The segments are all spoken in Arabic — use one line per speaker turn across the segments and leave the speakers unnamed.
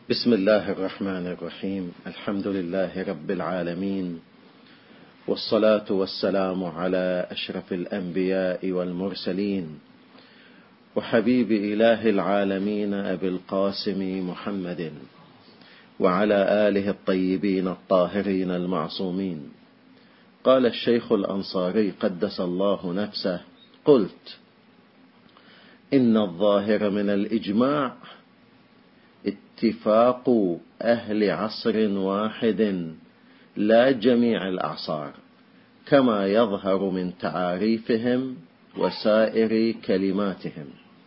بسم الله الرحمن الرحيم. الحمد لله رب العالمين، والصلاة والسلام على أشرف الأنبياء والمرسلين، وحبيب إله العالمين أبي القاسم محمد، وعلى آله الطيبين الطاهرين المعصومين. قال الشيخ الأنصاري قدس الله نفسه: قلت إن الظاهر من الإجماع اتفاق أهل عصر واحد لا جميع الأعصار، كما يظهر من تعاريفهم وسائر كلماتهم.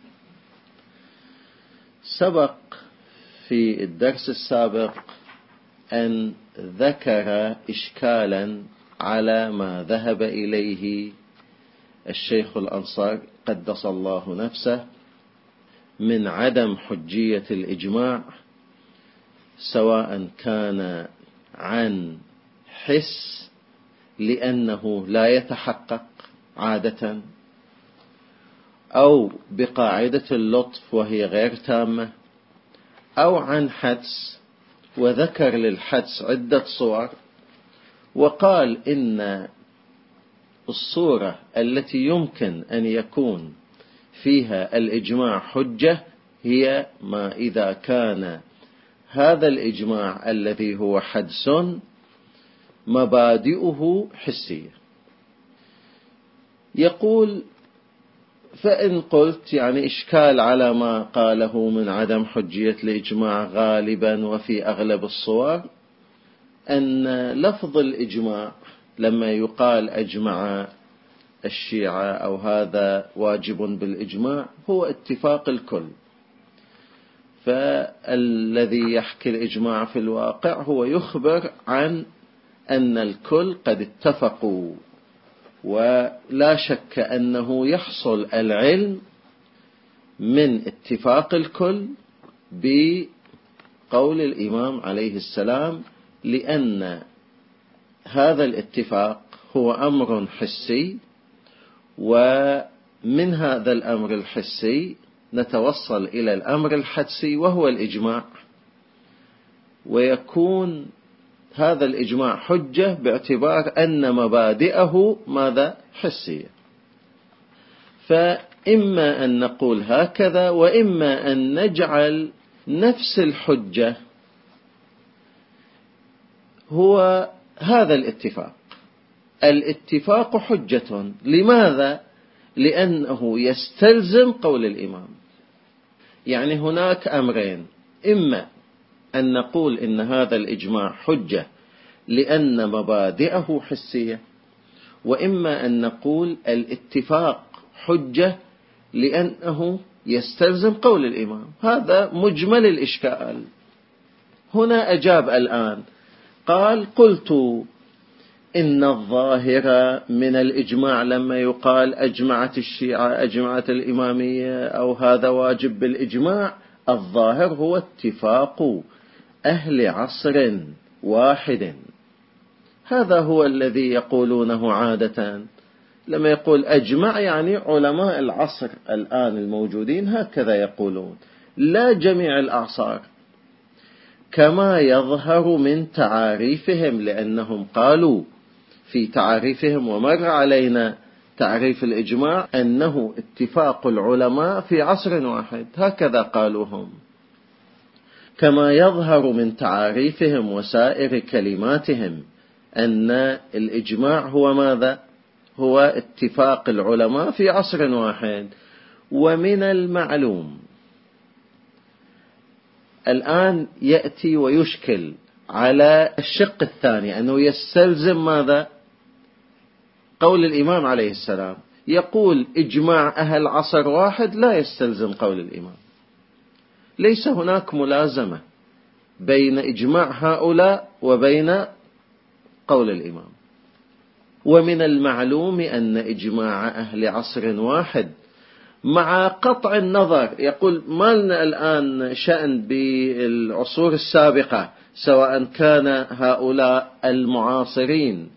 سبق في الدرس السابق أن ذكر إشكالا على ما ذهب إليه الشيخ الأنصاري قدس الله نفسه من عدم حجية الإجماع، سواء كان عن حس لأنه لا يتحقق عادة، أو بقاعدة اللطف وهي غير تامة، أو عن حدس، وذكر للحدس عدة صور، وقال إن الصورة التي يمكن أن يكون فيها الإجماع حجة هي ما إذا كان هذا الإجماع الذي هو حدس مبادئه حسية. يقول: فإن قلت يعني إشكال على ما قاله من عدم حجية الإجماع غالبا وفي أغلب الصور، أن لفظ الإجماع لما يقال أجمع الشيعة أو هذا واجب بالإجماع هو اتفاق الكل، فالذي يحكي الإجماع في الواقع هو يخبر عن أن الكل قد اتفقوا، ولا شك أنه يحصل العلم من اتفاق الكل بقول الإمام عليه السلام، لأن هذا الاتفاق هو أمر حسي، ومن هذا الأمر الحسي نتوصل إلى الأمر الحدسي وهو الإجماع، ويكون هذا الإجماع حجة باعتبار أن مبادئه ماذا؟ حسية. فإما أن نقول هكذا، وإما أن نجعل نفس الحجة هو هذا الاتفاق. الاتفاق حجة، لماذا؟ لأنه يستلزم قول الإمام. يعني هناك أمرين: إما أن نقول إن هذا الإجماع حجة لأن مبادئه حسية، وإما أن نقول الاتفاق حجة لأنه يستلزم قول الإمام. هذا مجمل الإشكال. هنا أجاب الآن، قال: قلت إن الظاهر من الإجماع لما يقال أجمعت الشيعة أجمعت الإمامية أو هذا واجب بالإجماع، الظاهر هو اتفاق أهل عصر واحد. هذا هو الذي يقولونه عادة لما يقول أجمع، يعني علماء العصر الآن الموجودين هكذا يقولون، لا جميع الأعصار، كما يظهر من تعاريفهم، لأنهم قالوا في تعريفهم، ومر علينا تعريف الإجماع أنه اتفاق العلماء في عصر واحد، هكذا قالوهم. كما يظهر من تعاريفهم وسائر كلماتهم أن الإجماع هو ماذا؟ هو اتفاق العلماء في عصر واحد. ومن المعلوم، الآن يأتي ويشكل على الشق الثاني أنه يستلزم ماذا؟ قول الإمام عليه السلام. يقول إجماع أهل عصر واحد لا يستلزم قول الإمام، ليس هناك ملازمة بين إجماع هؤلاء وبين قول الإمام. ومن المعلوم أن إجماع أهل عصر واحد مع قطع النظر، يقول ما لنا الآن شأن بالعصور السابقة، سواء كان هؤلاء المعاصرين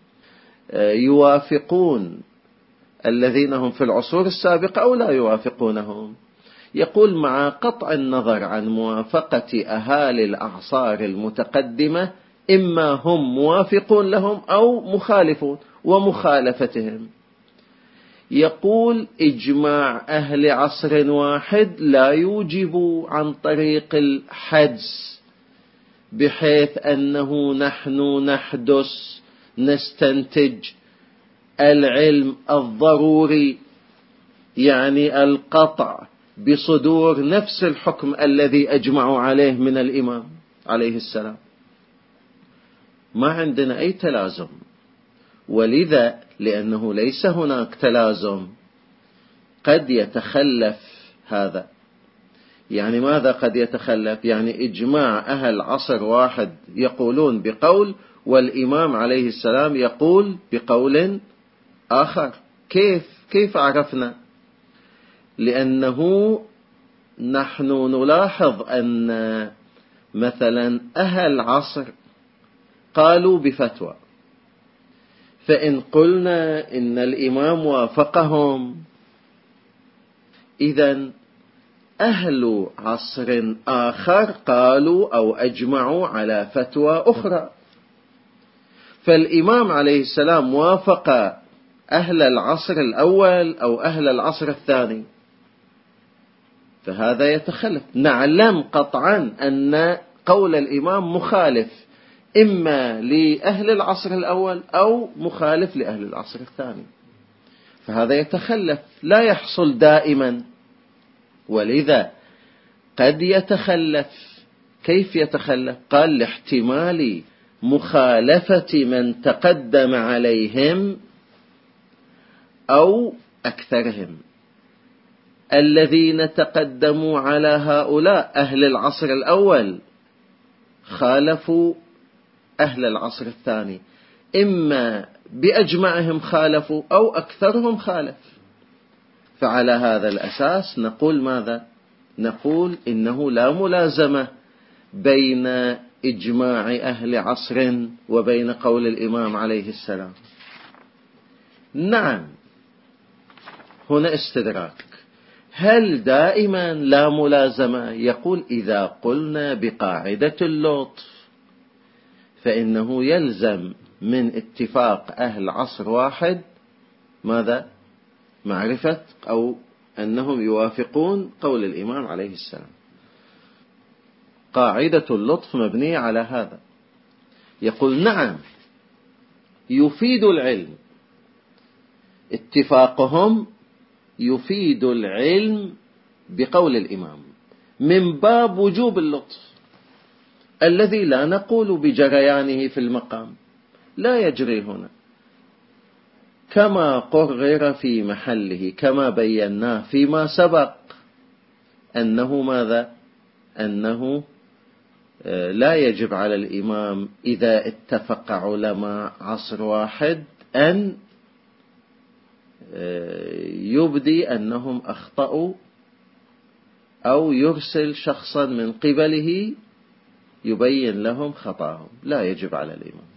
يوافقون الذين هم في العصور السابقة أو لا يوافقونهم. يقول مع قطع النظر عن موافقة أهالي الأعصار المتقدمة، إما هم موافقون لهم أو مخالفون، ومخالفتهم يقول إجماع أهل عصر واحد لا يوجب عن طريق الحدس، بحيث أنه نحن نحدث نستنتج العلم الضروري، يعني القطع بصدور نفس الحكم الذي أجمعوا عليه من الإمام عليه السلام. ما عندنا أي تلازم، ولذا لأنه ليس هناك تلازم قد يتخلف هذا. يعني ماذا قد يتخلف؟ يعني إجماع أهل عصر واحد يقولون بقول، والإمام عليه السلام يقول بقول آخر. كيف عرفنا؟ لأنه نحن نلاحظ أن مثلا أهل عصر قالوا بفتوى، فإن قلنا إن الإمام وافقهم، إذن أهل عصر آخر قالوا أو أجمعوا على فتوى أخرى، فالإمام عليه السلام وافق أهل العصر الأول أو أهل العصر الثاني، فهذا يتخلف. نعلم قطعا أن قول الإمام مخالف إما لأهل العصر الأول أو مخالف لأهل العصر الثاني، فهذا يتخلف، لا يحصل دائما، ولذا قد يتخلف. كيف يتخلف؟ قال لاحتمال مخالفة من تقدم عليهم أو أكثرهم. الذين تقدموا على هؤلاء أهل العصر الأول خالفوا أهل العصر الثاني، إما بأجمعهم خالفوا أو أكثرهم خالف. فعلى هذا الأساس نقول ماذا؟ نقول إنه لا ملازمة بين إجماع أهل عصر وبين قول الإمام عليه السلام. نعم، هنا استدراك. هل دائما لا ملازمة؟ يقول إذا قلنا بقاعدة اللطف فإنه يلزم من اتفاق أهل عصر واحد ماذا؟ معرفة أو أنهم يوافقون قول الإمام عليه السلام. قاعدة اللطف مبنية على هذا. يقول نعم، يفيد العلم، اتفاقهم يفيد العلم بقول الإمام من باب وجوب اللطف الذي لا نقول بجريانه في المقام، لا يجري هنا، كما قرر في محله، كما بيناه فيما سبق أنه ماذا؟ أنه لا يجب على الإمام إذا اتفق علماء عصر واحد أن يبدي أنهم أخطأوا أو يرسل شخصا من قبله يبين لهم خطأهم، لا يجب على الإمام.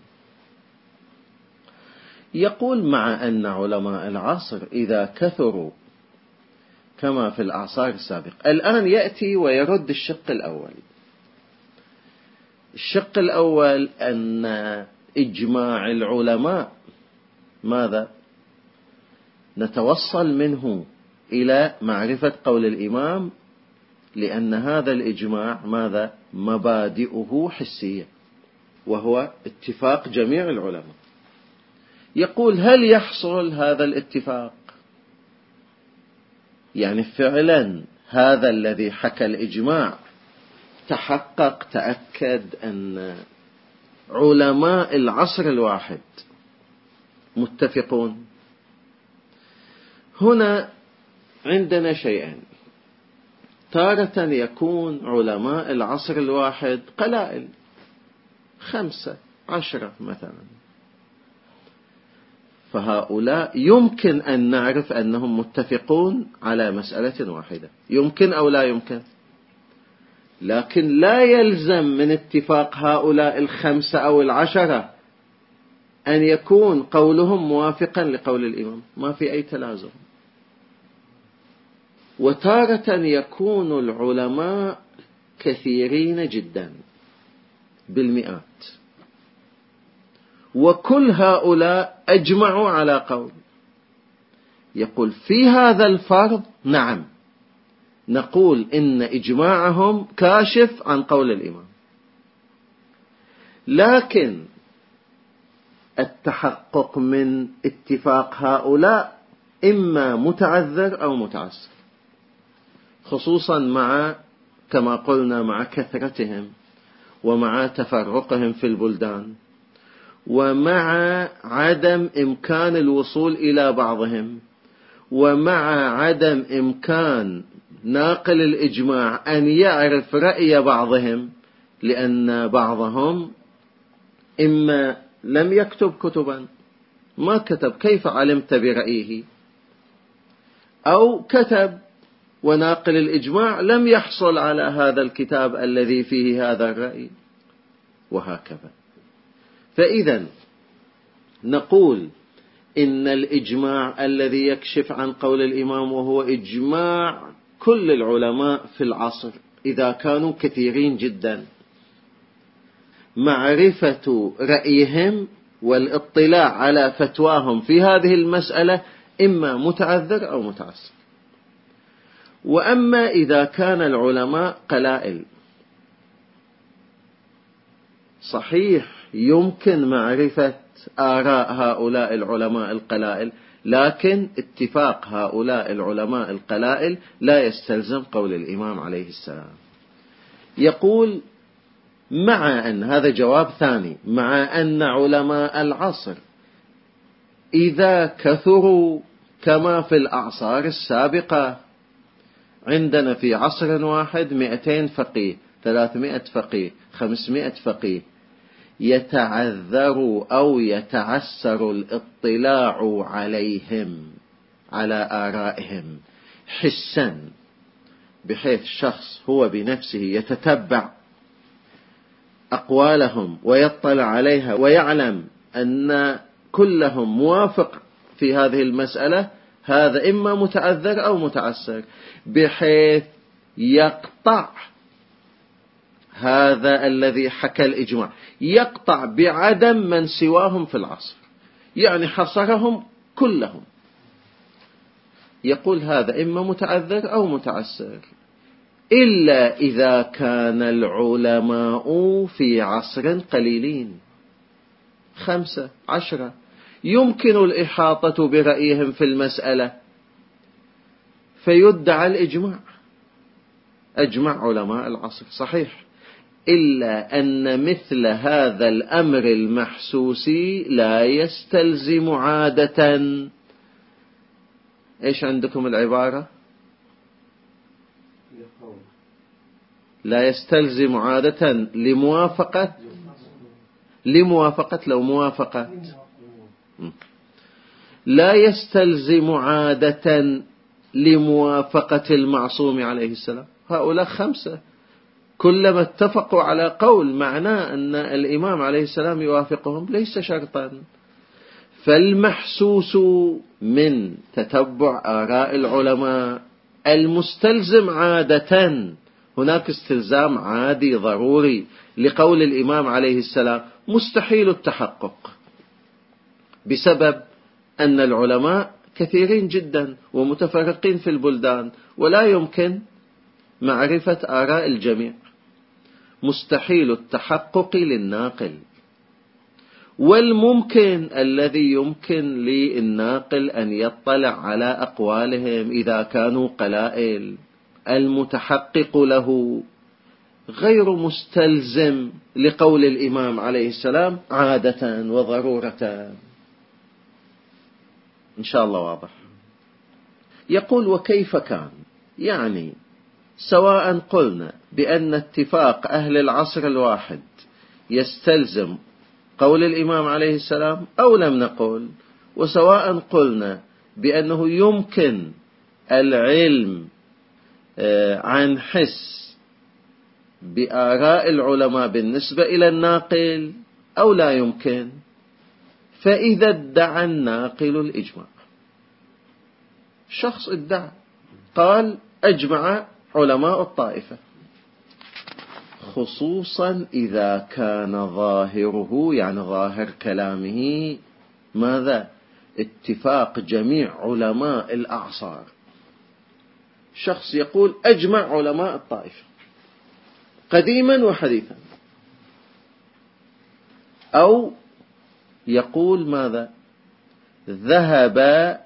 يقول مع أن علماء العصر إذا كثروا كما في الأعصار السابقة، الآن يأتي ويرد الشق الأول. الشق الأول أن إجماع العلماء ماذا؟ نتوصل منه إلى معرفة قول الإمام، لأن هذا الإجماع ماذا؟ مبادئه حسية، وهو اتفاق جميع العلماء. يقول هل يحصل هذا الاتفاق؟ يعني فعلا هذا الذي حكى الإجماع تحقق، تأكد أن علماء العصر الواحد متفقون؟ هنا عندنا شيئين. تارة يكون علماء العصر الواحد قلائل، 5 10 مثلا، فهؤلاء يمكن أن نعرف أنهم متفقون على مسألة واحدة، يمكن أو لا يمكن، لكن لا يلزم من اتفاق هؤلاء 5 أو 10 أن يكون قولهم موافقا لقول الإمام، ما في أي تلازم. وتارة يكون العلماء كثيرين جدا بالمئات، وكل هؤلاء أجمعوا على قول. يقول في هذا الفرض نعم نقول إن إجماعهم كاشف عن قول الإمام، لكن التحقق من اتفاق هؤلاء إما متعذر أو متعسر، خصوصا مع كما قلنا مع كثرتهم ومع تفرقهم في البلدان ومع عدم إمكان الوصول إلى بعضهم ومع عدم إمكان ناقل الإجماع أن يعرف رأي بعضهم، لأن بعضهم إما لم يكتب كتبا، ما كتب كيف علمت برأيه، أو كتب وناقل الإجماع لم يحصل على هذا الكتاب الذي فيه هذا الرأي، وهكذا. فإذا نقول إن الإجماع الذي يكشف عن قول الإمام وهو إجماع كل العلماء في العصر إذا كانوا كثيرين جدا، معرفة رأيهم والاطلاع على فتواهم في هذه المسألة إما متعذر أو متعسر. وأما إذا كان العلماء قلائل، صحيح يمكن معرفة آراء هؤلاء العلماء القلائل، لكن اتفاق هؤلاء العلماء القلائل لا يستلزم قول الإمام عليه السلام. يقول مع أن هذا جواب ثاني، مع أن علماء العصر إذا كثروا كما في الأعصار السابقة، عندنا في عصر واحد 200 فقيه 300 فقيه 500 فقيه، يتعذر أو يتعسر الاطلاع عليهم على آرائهم حسا، بحيث شخص هو بنفسه يتتبع أقوالهم ويطلع عليها ويعلم أن كلهم موافق في هذه المسألة، هذا إما متعذر أو متعسر، بحيث يقطع هذا الذي حكى الإجماع، يقطع بعدم من سواهم في العصر، يعني حصرهم كلهم. يقول هذا إما متعذر أو متعسر، إلا إذا كان العلماء في عصر قليلين 5 10 يمكن الإحاطة برأيهم في المسألة فيدعى الإجماع، أجمع علماء العصر صحيح، إلا أن مثل هذا الأمر المحسوسي لا يستلزم عادة. إيش عندكم العبارة؟ لا يستلزم عادة لموافقة لو موافقة لا يستلزم عادة لموافقة المعصوم عليه السلام. هؤلاء 5 كلما اتفقوا على قول معناه أن الإمام عليه السلام يوافقهم، ليس شرطا. فالمحسوس من تتبع آراء العلماء المستلزم عادة، هناك استلزام عادي ضروري لقول الإمام عليه السلام، مستحيل التحقق بسبب أن العلماء كثيرين جدا ومتفرقين في البلدان ولا يمكن معرفة آراء الجميع، مستحيل التحقق للناقل. والممكن الذي يمكن للناقل أن يطلع على أقوالهم إذا كانوا قلائل، المتحقق له غير مستلزم لقول الإمام عليه السلام عادة وضرورة. إن شاء الله واضح. يقول وكيف كان، يعني سواء قلنا بأن اتفاق أهل العصر الواحد يستلزم قول الإمام عليه السلام أو لم نقول، وسواء قلنا بأنه يمكن العلم عن حس بآراء العلماء بالنسبة إلى الناقل أو لا يمكن، فإذا ادعى الناقل الإجماع، شخص ادعى قال أجمع علماء الطائفة، خصوصا إذا كان ظاهره، يعني ظاهر كلامه ماذا؟ اتفاق جميع علماء الأعصار. شخص يقول أجمع علماء الطائفة قديما وحديثا، أو يقول ماذا؟ ذهب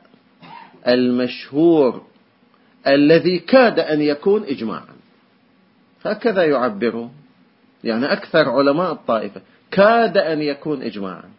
المشهور الذي كاد أن يكون إجماعا، هكذا يعبره، يعني أكثر علماء الطائفة كاد أن يكون إجماعا،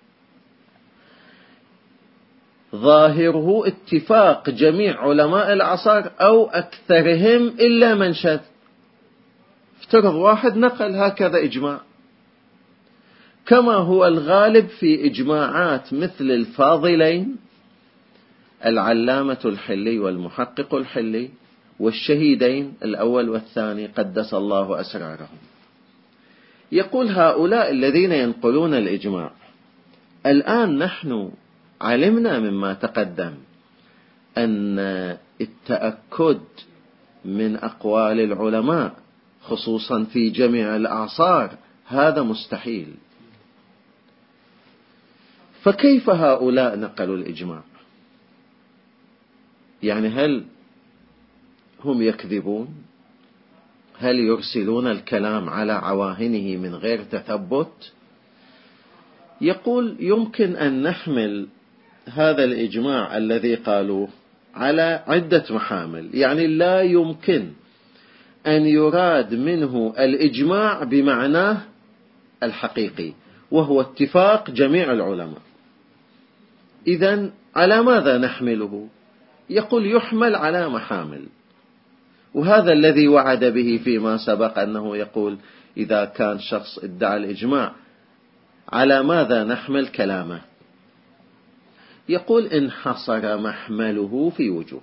ظاهره اتفاق جميع علماء الأعصار أو أكثرهم إلا من شذ. افترض واحد نقل هكذا إجماع، كما هو الغالب في إجماعات مثل الفاضلين العلامة الحلي والمحقق الحلي والشهيدين الأول والثاني قدس الله أسرارهم. يقول هؤلاء الذين ينقلون الإجماع، الآن نحن علمنا مما تقدم أن التأكد من أقوال العلماء خصوصا في جميع الأعصار هذا مستحيل، فكيف هؤلاء نقلوا الإجماع؟ يعني هل هم يكذبون؟ هل يرسلون الكلام على عواهنه من غير تثبت؟ يقول يمكن أن نحمل هذا الإجماع الذي قالوه على عدة محامل، يعني لا يمكن أن يراد منه الإجماع بمعناه الحقيقي وهو اتفاق جميع العلماء. إذن على ماذا نحمله؟ يقول يحمل على محامل، وهذا الذي وعد به فيما سبق، أنه يقول إذا كان شخص ادعى الإجماع على ماذا نحمل كلامه؟ يقول انحصر محمله في وجوه.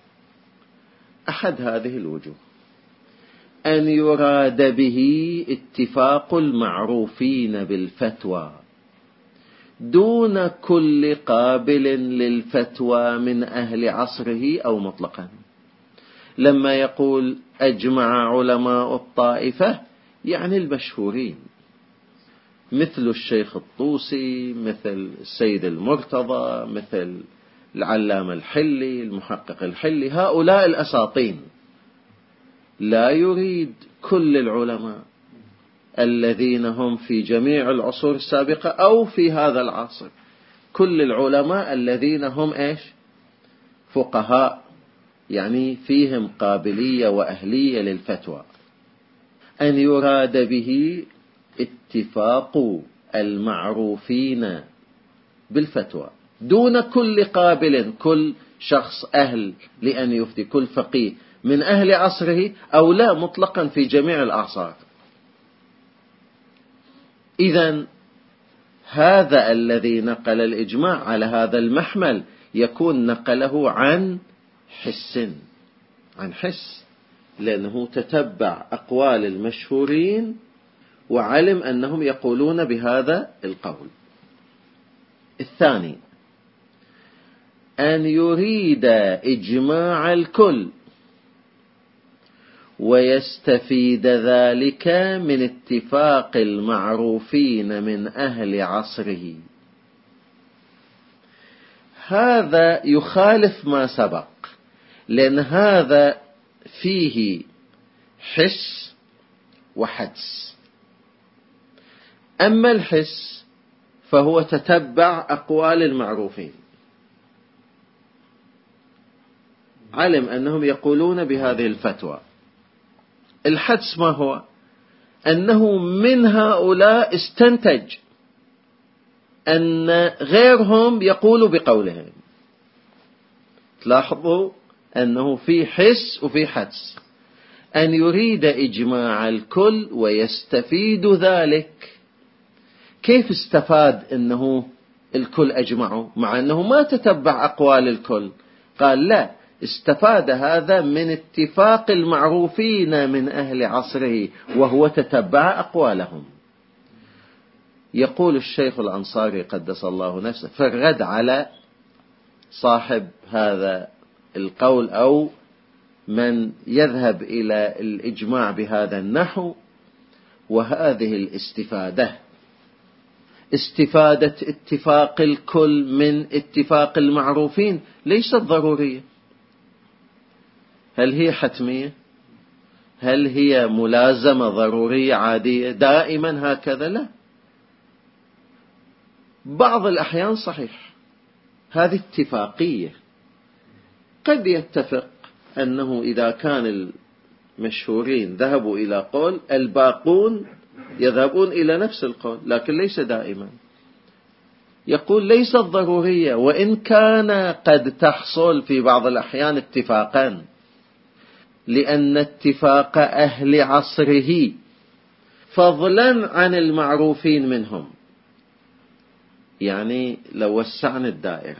أحد هذه الوجوه أن يراد به اتفاق المعروفين بالفتوى دون كل قابل للفتوى من أهل عصره أو مطلقا. لما يقول أجمع علماء الطائفة يعني المشهورين، مثل الشيخ الطوسي، مثل السيد المرتضى، مثل العلامة الحلي، المحقق الحلي، هؤلاء الأساطين. لا يريد كل العلماء الذين هم في جميع العصور السابقة أو في هذا العصر، كل العلماء الذين هم إيش؟ فقهاء، يعني فيهم قابلية وأهلية للفتوى. أن يراد به اتفاق المعروفين بالفتوى دون كل قابل، كل شخص أهل لأن يفتي، كل فقيه من أهل عصره أو لا مطلقا في جميع الأعصار. إذن هذا الذي نقل الإجماع على هذا المحمل يكون نقله عن حس، لأنه تتبع أقوال المشهورين وعلم أنهم يقولون بهذا القول. الثاني أن يريد إجماع الكل ويستفيد ذلك من اتفاق المعروفين من أهل عصره. هذا يخالف ما سبق، لأن هذا فيه حس وحدس. أما الحس فهو تتبع أقوال المعروفين، علم أنهم يقولون بهذه الفتوى. الحدس ما هو؟ أنه من هؤلاء استنتج أن غيرهم يقول بقولهم. تلاحظوا أنه في حس وفي حدس. أن يريد إجماع الكل ويستفيد ذلك. كيف استفاد أنه الكل أجمعوا مع أنه ما تتبع أقوال الكل؟ قال لا، استفاد هذا من اتفاق المعروفين من أهل عصره وهو تتبع أقوالهم. يقول الشيخ الأنصاري قدس الله نفسه في الرد على صاحب هذا القول أو من يذهب إلى الإجماع بهذا النحو. وهذه الاستفادة استفادة اتفاق الكل من اتفاق المعروفين ليست ضرورية. هل هي حتمية؟ هل هي ملازمة ضرورية عادية دائما هكذا؟ لا، بعض الأحيان صحيح هذه اتفاقية. قد يتفق أنه إذا كان المشهورين ذهبوا إلى قول، الباقون يذهبون إلى نفس القول، لكن ليس دائما. يقول ليست ضرورية، وإن كان قد تحصل في بعض الأحيان اتفاقا، لأن اتفاق أهل عصره فضلا عن المعروفين منهم. يعني لو وسعنا الدائرة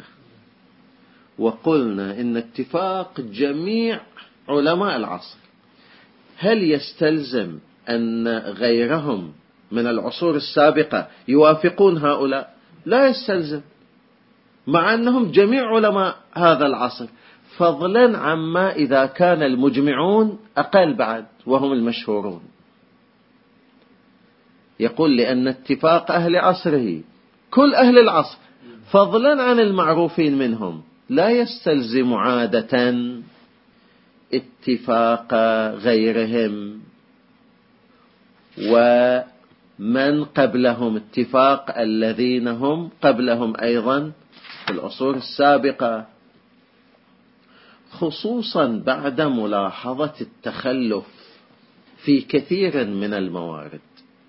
وقلنا إن اتفاق جميع علماء العصر، هل يستلزم أن غيرهم من العصور السابقة يوافقون هؤلاء؟ لا يستلزم، مع أنهم جميع علماء هذا العصر، فضلا عما إذا كان المجمعون أقل بعد وهم المشهورون. يقول لأن اتفاق أهل عصره، كل أهل العصر، فضلا عن المعروفين منهم، لا يستلزم عادة اتفاق غيرهم ومن قبلهم، اتفاق الذين هم قبلهم أيضا في العصور السابقة، خصوصا بعد ملاحظة التخلف في كثير من الموارد.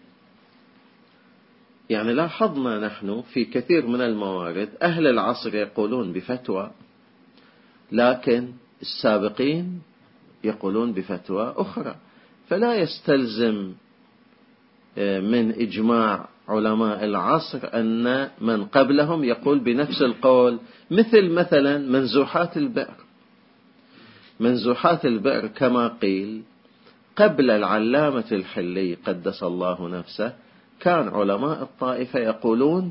يعني لاحظنا نحن في كثير من الموارد أهل العصر يقولون بفتوى، لكن السابقين يقولون بفتوى أخرى، فلا يستلزم من إجماع علماء العصر أن من قبلهم يقول بنفس القول. مثلا منزوحات البئر. منزوحات البئر كما قيل قبل العلامة الحلي قدس الله نفسه، كان علماء الطائفة يقولون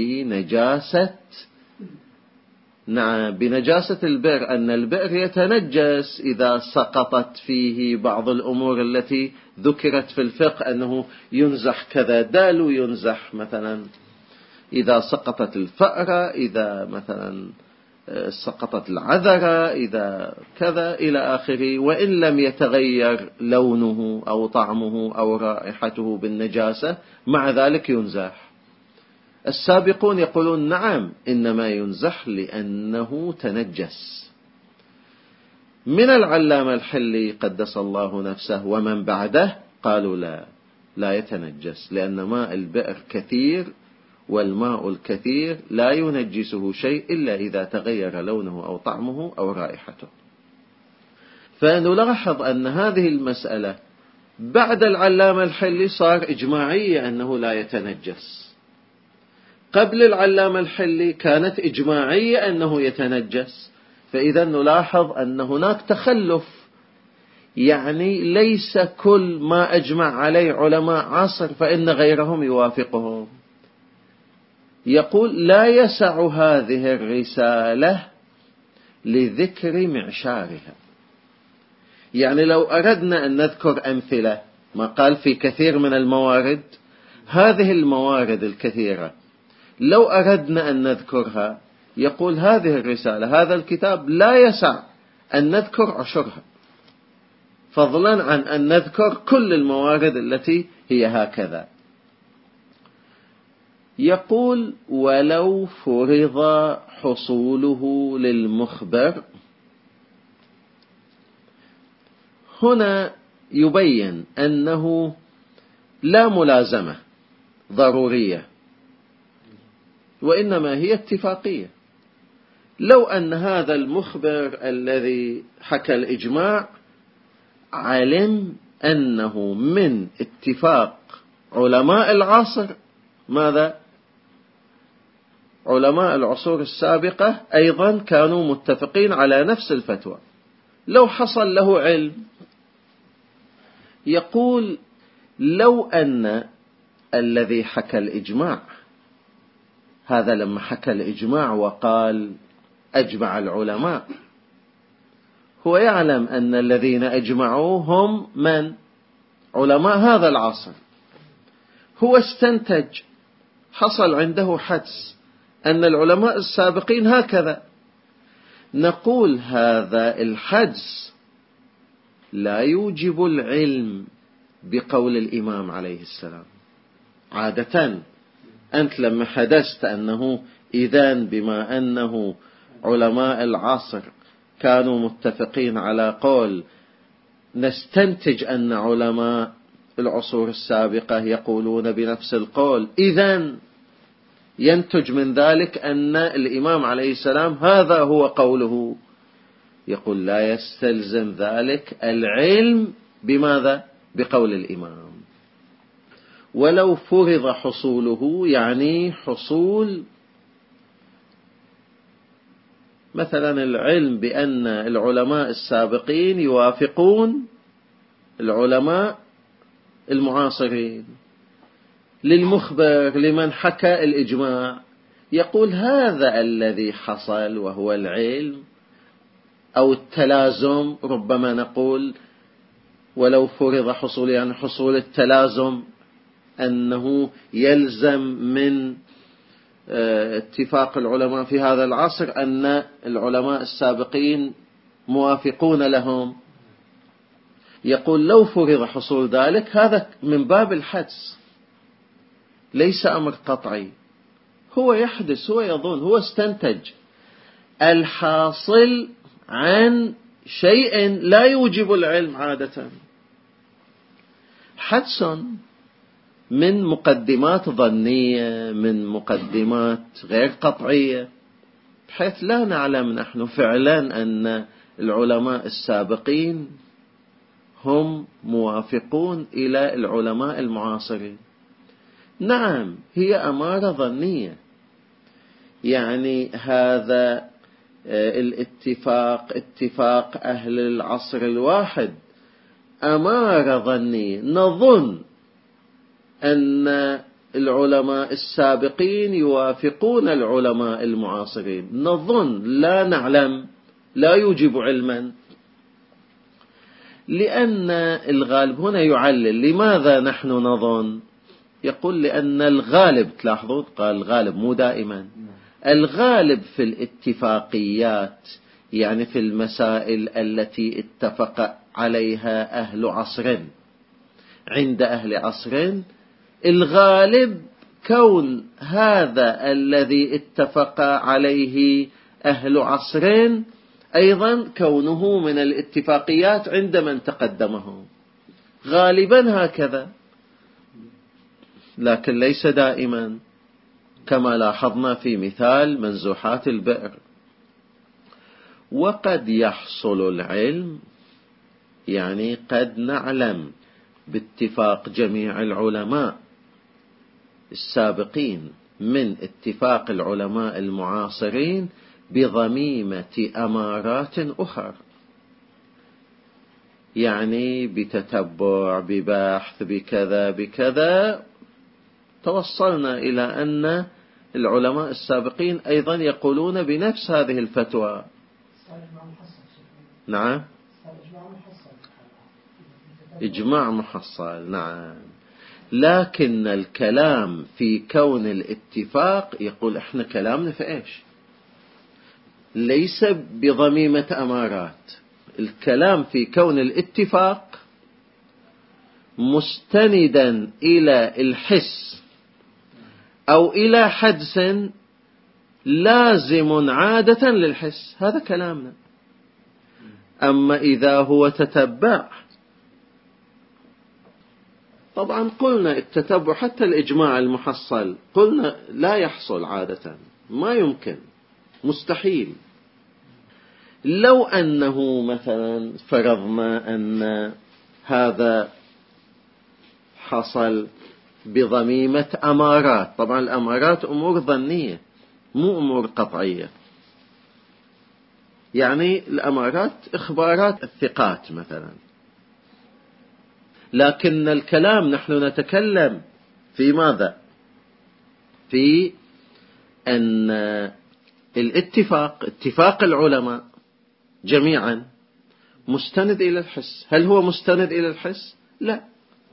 بنجاسة البئر، أن البئر يتنجس إذا سقطت فيه بعض الأمور التي ذكرت في الفقه، أنه ينزح كذا دال، ينزح مثلا إذا سقطت الفأرة، إذا مثلا سقطت العذرة، إذا كذا إلى آخره، وإن لم يتغير لونه أو طعمه أو رائحته بالنجاسة مع ذلك ينزح. السابقون يقولون نعم، إنما ينزح لأنه تنجس. من العلامة الحلي قدس الله نفسه ومن بعده قالوا لا يتنجس، لأن ماء البئر كثير، والماء الكثير لا ينجسه شيء إلا إذا تغير لونه أو طعمه أو رائحته. فنلاحظ أن هذه المسألة بعد العلامة الحلي صار إجماعية أنه لا يتنجس. قبل العلامة الحلي كانت إجماعية أنه يتنجس. فإذا نلاحظ أن هناك تخلف، يعني ليس كل ما أجمع عليه علماء عصر فإن غيرهم يوافقهم. يقول لا يسع هذه الرسالة لذكر معشارها. يعني لو أردنا أن نذكر أمثلة، ما قال في كثير من الموارد، هذه الموارد الكثيرة لو أردنا أن نذكرها، يقول هذه الرسالة، هذا الكتاب لا يسع أن نذكر عشرها، فضلا عن أن نذكر كل الموارد التي هي هكذا. يقول ولو فرض حصوله للمخبر. هنا يبين أنه لا ملازمة ضرورية، وإنما هي اتفاقية. لو أن هذا المخبر الذي حكى الإجماع علم أنه من اتفاق علماء العصر، ماذا؟ علماء العصور السابقة أيضا كانوا متفقين على نفس الفتوى، لو حصل له علم، يقول لو أن الذي حكى الإجماع، هذا لما حكى الإجماع وقال أجمع العلماء، هو يعلم أن الذين أجمعوا هم من؟ علماء هذا العصر. هو استنتج، حصل عنده حدس أن العلماء السابقين هكذا. نقول هذا الحدس لا يوجب العلم بقول الإمام عليه السلام. عادة أنت لما حدثت أنه إذن بما أنه علماء العصر كانوا متفقين على قول، نستنتج أن علماء العصور السابقة يقولون بنفس القول، إذن ينتج من ذلك أن الإمام عليه السلام هذا هو قوله. يقول لا يستلزم ذلك العلم بماذا؟ بقول الإمام. ولو فرض حصوله، يعني حصول مثلا العلم بأن العلماء السابقين يوافقون العلماء المعاصرين، للمخبر لمن حكى الإجماع يقول هذا الذي حصل وهو العلم أو التلازم. ربما نقول ولو فرض حصول، يعني حصول التلازم، أنه يلزم من اتفاق العلماء في هذا العصر أن العلماء السابقين موافقون لهم. يقول لو فرض حصول ذلك، هذا من باب الحدس، ليس أمر قطعي. هو يحدث، هو يظن، هو استنتج الحاصل عن شيء لا يوجب العلم عادة. حدس من مقدمات ظنية، من مقدمات غير قطعية، بحيث لا نعلم نحن فعلا أن العلماء السابقين هم موافقون إلى العلماء المعاصرين. نعم، هي أمارة ظنية، يعني هذا الاتفاق، اتفاق أهل العصر الواحد، أمارة ظنية. نظن أن العلماء السابقين يوافقون العلماء المعاصرين، نظن، لا نعلم، لا يوجب علما. لأن الغالب هنا يعلل لماذا نحن نظن. يقول لأن الغالب، تلاحظون قال الغالب مو دائما، الغالب في الاتفاقيات، يعني في المسائل التي اتفق عليها أهل عصر، عند أهل عصر الغالب كون هذا الذي اتفق عليه أهل عصرين أيضا كونه من الاتفاقيات عند من تقدمه، غالبا هكذا، لكن ليس دائما، كما لاحظنا في مثال منزوحات البئر. وقد يحصل العلم، يعني قد نعلم باتفاق جميع العلماء السابقين من اتفاق العلماء المعاصرين بضميمة أمارات أخرى، يعني بتتبع، ببحث، بكذا بكذا، توصلنا إلى أن العلماء السابقين أيضا يقولون بنفس هذه الفتوى. نعم، إجماع محصل، نعم. لكن الكلام في كون الاتفاق، يقول احنا كلامنا في ايش؟ ليس بضميمة أمارات. الكلام في كون الاتفاق مستندا إلى الحس أو إلى حدس لازم عادة للحس، هذا كلامنا. أما إذا هو تتبع، طبعا قلنا التتبع حتى الإجماع المحصل قلنا لا يحصل عادة، ما يمكن، مستحيل. لو أنه مثلا فرضنا أن هذا حصل بضميمة أمارات، طبعا الأمارات أمور ظنية مو أمور قطعية، يعني الأمارات إخبارات الثقات مثلا. لكن الكلام نحن نتكلم في ماذا؟ في أن الاتفاق، اتفاق العلماء جميعا مستند إلى الحس. هل هو مستند إلى الحس؟ لا،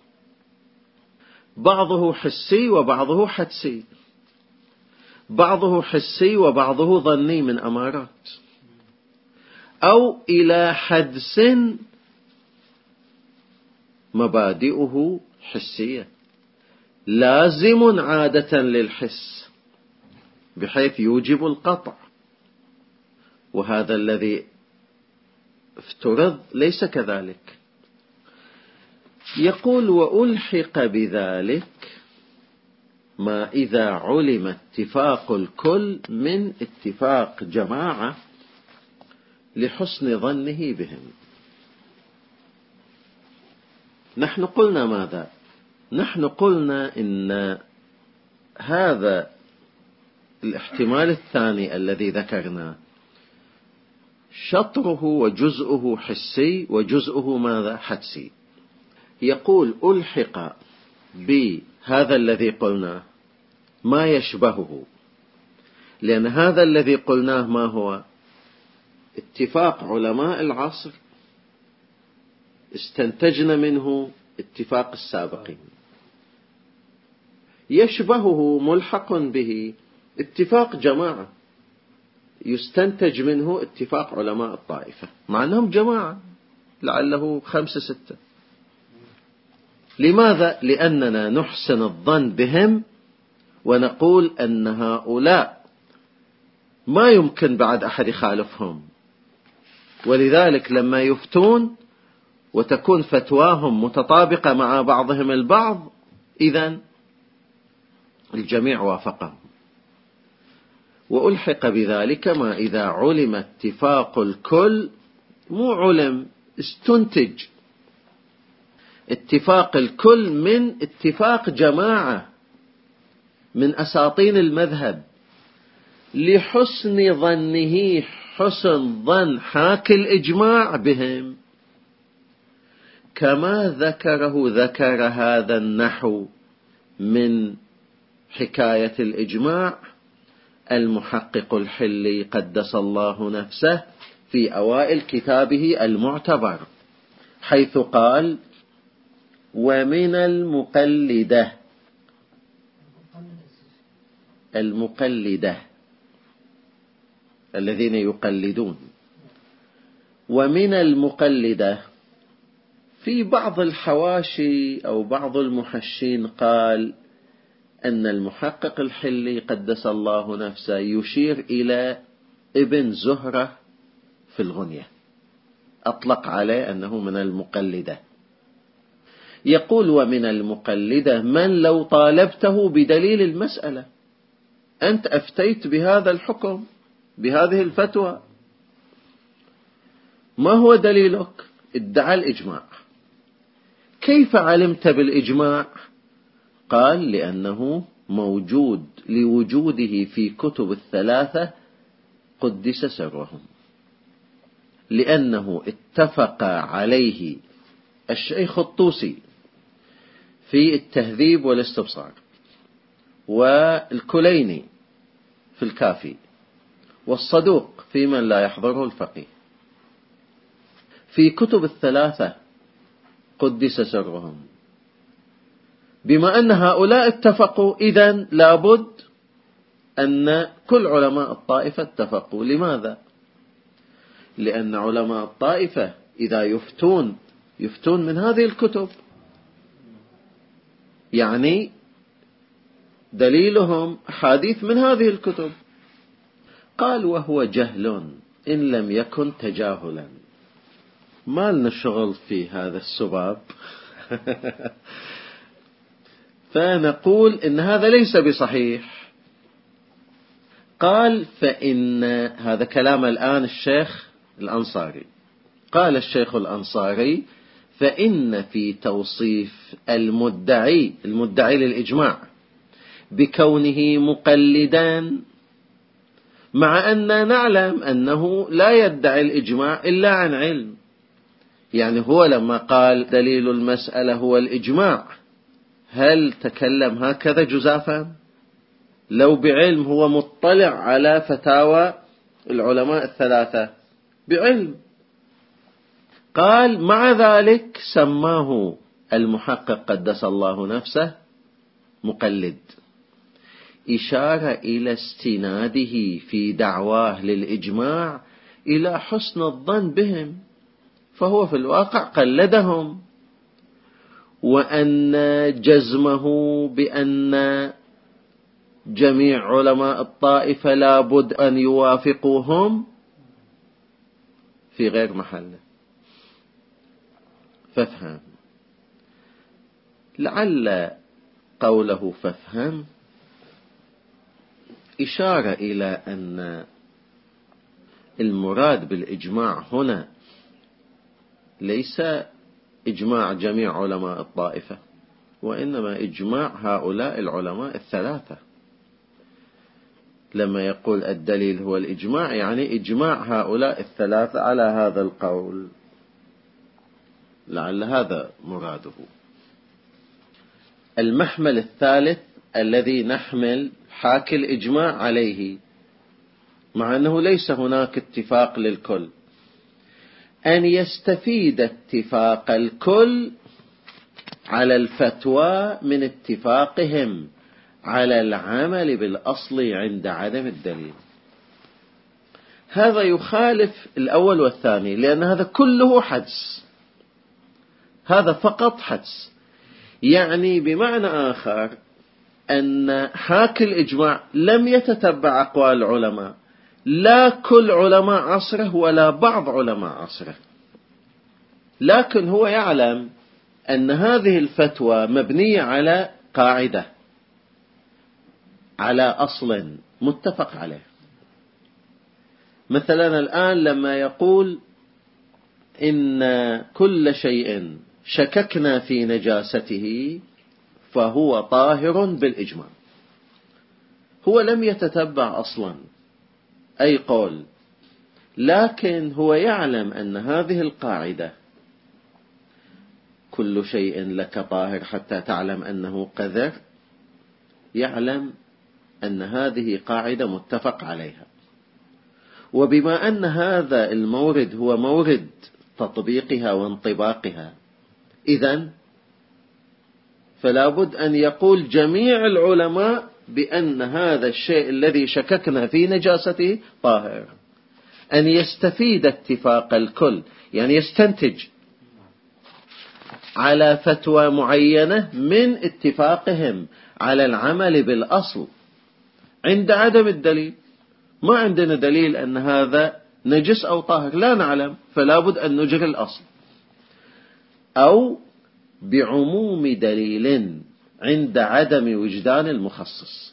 بعضه حسي وبعضه حدسي، بعضه حسي وبعضه ظني من أمارات، أو إلى حدس مبادئه حسية لازم عادة للحس بحيث يوجب القطع، وهذا الذي افترض ليس كذلك. يقول وألحق بذلك ما إذا علم اتفاق الكل من اتفاق جماعة لحسن ظنه بهم. نحن قلنا ماذا؟ نحن قلنا إن هذا الاحتمال الثاني الذي ذكرناه شطره وجزءه حسي وجزءه ماذا؟ حدسي. يقول ألحق بهذا الذي قلناه ما يشبهه، لأن هذا الذي قلناه ما هو؟ اتفاق علماء العصر استنتجنا منه اتفاق السابقين، يشبهه ملحق به اتفاق جماعة يستنتج منه اتفاق علماء الطائفة، مع أنهم جماعة لعله 5 6. لماذا؟ لأننا نحسن الظن بهم ونقول أن هؤلاء ما يمكن بعد أحد يخالفهم، ولذلك لما يفتون وتكون فتواهم متطابقة مع بعضهم البعض إذن الجميع وافقهم. وألحق بذلك ما إذا علم اتفاق الكل، مو علم، استنتج اتفاق الكل من اتفاق جماعة من أساطين المذهب لحسن ظنه، حسن ظن حاكي الإجماع بهم، كما ذكر هذا النحو من حكاية الإجماع المحقق الحلي قدس الله نفسه في أوائل كتابه المعتبر، حيث قال ومن المقلدة الذين يقلدون، ومن المقلدة في بعض الحواشي أو بعض المحشين قال أن المحقق الحلي قدس الله نفسه يشير إلى ابن زهرة في الغنية، أطلق عليه أنه من المقلدة. يقول ومن المقلدة من لو طالبته بدليل المسألة، أنت أفتيت بهذا الحكم بهذه الفتوى، ما هو دليلك؟ ادعى الإجماع. كيف علمت بالإجماع؟ قال لأنه موجود لوجوده في كتب الثلاثة قدس سرهم، لأنه اتفق عليه الشيخ الطوسي في التهذيب والاستبصار، والكليني في الكافي، والصدوق في من لا يحضره الفقيه، في كتب الثلاثة قدس سرهم. بما أن هؤلاء اتفقوا إذن لابد أن كل علماء الطائفة اتفقوا. لماذا؟ لأن علماء الطائفة إذا يفتون من هذه الكتب، يعني دليلهم حديث من هذه الكتب. قال وهو جهل إن لم يكن تجاهلا. ما لنا شغل في هذا السباب فنقول إن هذا ليس بصحيح. قال فإن هذا كلام الآن الشيخ الأنصاري. قال الشيخ الأنصاري فإن في توصيف المدعي للإجماع بكونه مقلدا، مع أننا نعلم أنه لا يدعي الإجماع إلا عن علم، يعني هو لما قال دليل المسألة هو الإجماع هل تكلم هكذا جزافا؟ لو بعلم هو مطلع على فتاوى العلماء الثلاثة بعلم، قال مع ذلك سماه المحقق قدس الله نفسه مقلد، إشارة إلى استناده في دعواه للإجماع إلى حسن الظن بهم، فهو في الواقع قلدهم. وأن جزمه بأن جميع علماء الطائفة لابد أن يوافقوهم في غير محله. فافهم، لعل قوله فافهم إشارة إلى أن المراد بالإجماع هنا ليس إجماع جميع علماء الطائفة، وإنما إجماع هؤلاء العلماء الثلاثة. لما يقول الدليل هو الإجماع يعني إجماع هؤلاء الثلاثة على هذا القول، لعل هذا مراده. المحمل الثالث الذي نحمل حاكي الإجماع عليه، مع أنه ليس هناك اتفاق للكل، أن يستفيد اتفاق الكل على الفتوى من اتفاقهم على العمل بالأصل عند عدم الدليل. هذا يخالف الأول والثاني، لأن هذا كله حدس، هذا فقط حدس. يعني بمعنى آخر أن حاكي الإجماع لم يتتبع أقوال العلماء، لا كل علماء عصره ولا بعض علماء عصره، لكن هو يعلم أن هذه الفتوى مبنية على قاعدة، على أصل متفق عليه. مثلا الآن لما يقول إن كل شيء شككنا في نجاسته فهو طاهر بالإجماع، هو لم يتتبع أصلا أي قول، لكن هو يعلم أن هذه القاعدة كل شيء لك طاهر حتى تعلم أنه قذر، يعلم أن هذه قاعدة متفق عليها. وبما أن هذا المورد هو مورد تطبيقها وانطباقها، إذن فلا بد أن يقول جميع العلماء بأن هذا الشيء الذي شككنا في نجاسته طاهر. أن يستفيد اتفاق الكل، يعني يستنتج على فتوى معينة من اتفاقهم على العمل بالأصل عند عدم الدليل. ما عندنا دليل أن هذا نجس أو طاهر، لا نعلم، فلا بد أن نجري الأصل. أو بعموم دليل عند عدم وجدان المخصص.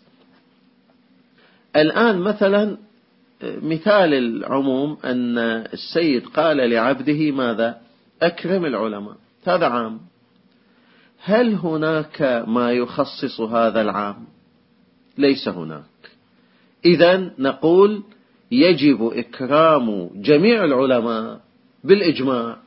الآن مثلا مثال العموم أن السيد قال لعبده ماذا؟ أكرم العلماء، هذا عام. هل هناك ما يخصص هذا العام؟ ليس هناك. إذن نقول يجب إكرام جميع العلماء بالإجماع،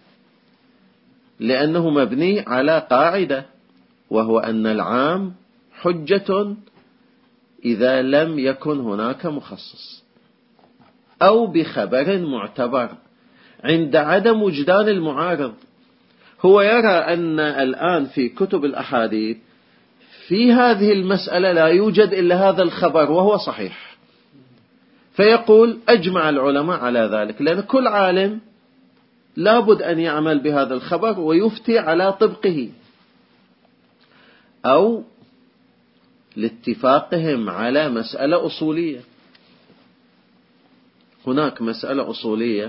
لأنه مبني على قاعدة، وهو أن العام حجة إذا لم يكن هناك مخصص. أو بخبر معتبر عند عدم وجدان المعارض. هو يرى أن الآن في كتب الأحاديث في هذه المسألة لا يوجد إلا هذا الخبر وهو صحيح، فيقول أجمع العلماء على ذلك، لأن كل عالم لابد أن يعمل بهذا الخبر ويفتي على طبقه. أو لاتفاقهم على مسألة أصولية. هناك مسألة أصولية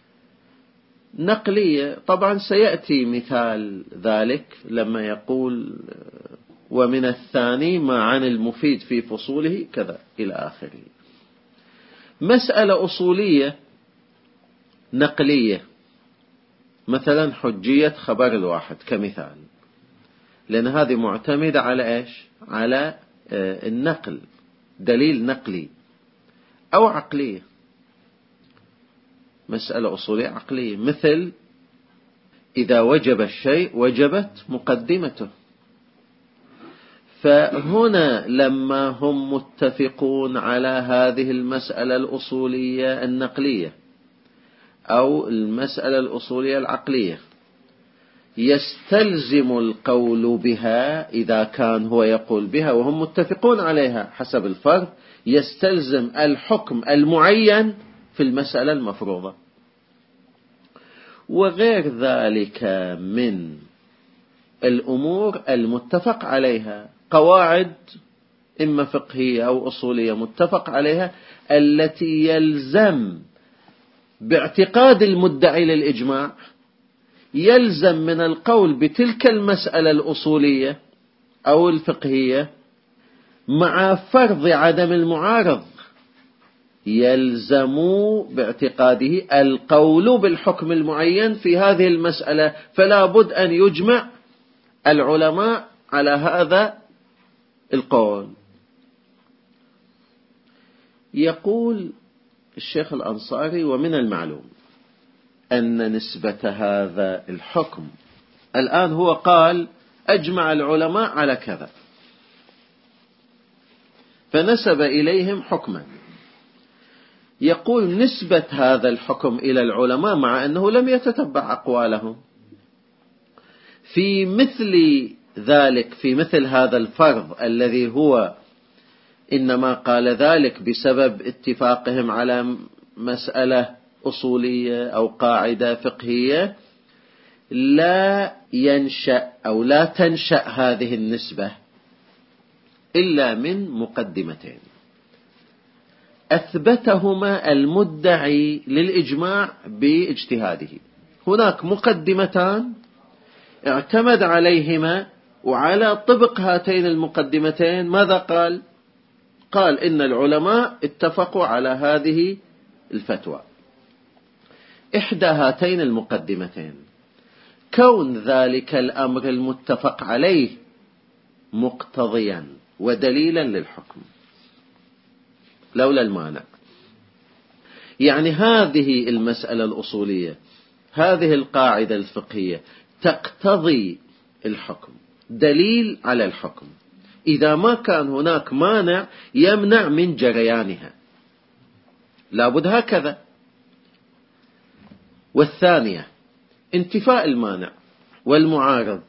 نقلية، طبعا سيأتي مثال ذلك لما يقول ومن الثاني ما عن المفيد في فصوله كذا إلى آخره. مسألة أصولية نقلية، مثلا حجية خبر الواحد كمثال، لأن هذه معتمدة على إيش؟ على النقل، دليل نقلي. أو عقلية، مسألة أصولية عقلية، مثل إذا وجب الشيء وجبت مقدمته. فهنا لما هم متفقون على هذه المسألة الأصولية النقلية، أو المسألة الأصولية العقلية يستلزم القول بها إذا كان هو يقول بها وهم متفقون عليها حسب الفرض، يستلزم الحكم المعين في المسألة المفروضة. وغير ذلك من الأمور المتفق عليها، قواعد إما فقهية أو أصولية متفق عليها التي يلزم باعتقاد المدعي للإجماع، يلزم من القول بتلك المسألة الأصولية أو الفقهية مع فرض عدم المعارض، يلزم باعتقاده القول بالحكم المعين في هذه المسألة، فلا بد أن يجمع العلماء على هذا القول. يقول الشيخ الأنصاري: ومن المعلوم أن نسبة هذا الحكم، الآن هو قال أجمع العلماء على كذا، فنسب إليهم حكما. يقول نسبة هذا الحكم إلى العلماء مع أنه لم يتتبع أقوالهم في مثل ذلك، في مثل هذا الفرض الذي هو إنما قال ذلك بسبب اتفاقهم على مسألة أصولية أو قاعدة فقهية، لا ينشأ أو لا تنشأ هذه النسبة إلا من مقدمتين أثبتهما المدعي للإجماع باجتهاده. هناك مقدمتان اعتمد عليهما، وعلى طبق هاتين المقدمتين ماذا قال؟ قال إن العلماء اتفقوا على هذه الفتوى. إحدى هاتين المقدمتين كون ذلك الأمر المتفق عليه مقتضيا ودليلا للحكم لولا المانع. يعني هذه المسألة الأصولية، هذه القاعدة الفقهية تقتضي الحكم، دليل على الحكم، إذا ما كان هناك مانع يمنع من جريانها لابد هكذا. والثانية انتفاء المانع والمعارض،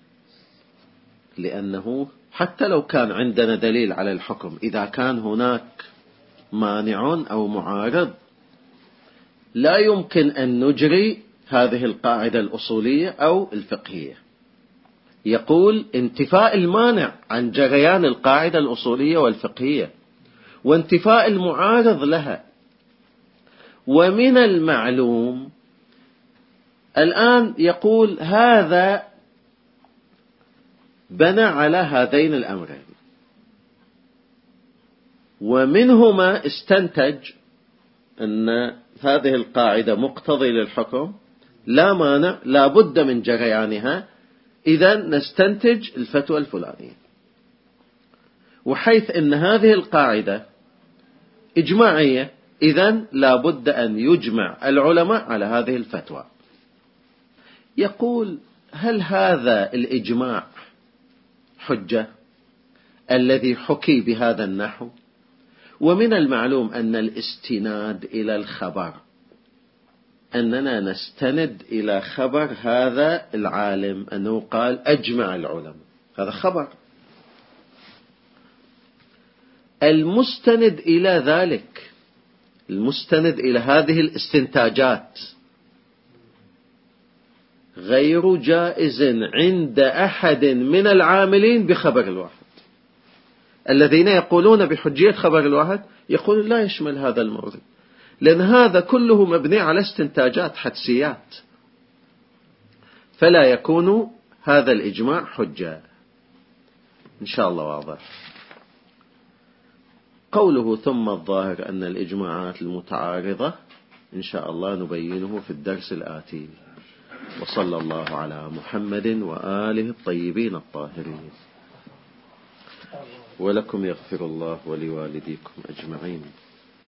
لأنه حتى لو كان عندنا دليل على الحكم، إذا كان هناك مانع أو معارض لا يمكن أن نجري هذه القاعدة الأصولية أو الفقهية. يقول انتفاء المانع عن جريان القاعدة الأصولية والفقهية، وانتفاء المعارض لها. ومن المعلوم الآن يقول هذا بنى على هذين الأمرين، ومنهما استنتج أن هذه القاعدة مقتضي للحكم، لا مانع، لا بد من جريانها، إذا نستنتج الفتوى الفلانية. وحيث أن هذه القاعدة إجماعية، إذا لا بد أن يجمع العلماء على هذه الفتوى. يقول هل هذا الإجماع حجة الذي حكي بهذا النحو؟ ومن المعلوم أن الاستناد إلى الخبر، أننا نستند إلى خبر هذا العالم أنه قال أجمع العلماء، هذا خبر. المستند إلى ذلك، المستند إلى هذه الاستنتاجات غير جائز عند أحد من العاملين بخبر الواحد. الذين يقولون بحجية خبر الواحد يقولون لا يشمل هذا المورد، لأن هذا كله مبني على استنتاجات حدسيات، فلا يكون هذا الإجماع حجة. إن شاء الله واضح. قوله ثم الظاهر أن الإجماعات المتعارضة إن شاء الله نبينه في الدرس الآتي. وصلى الله على محمد وآله الطيبين الطاهرين. ولكم يغفر الله ولوالديكم أجمعين.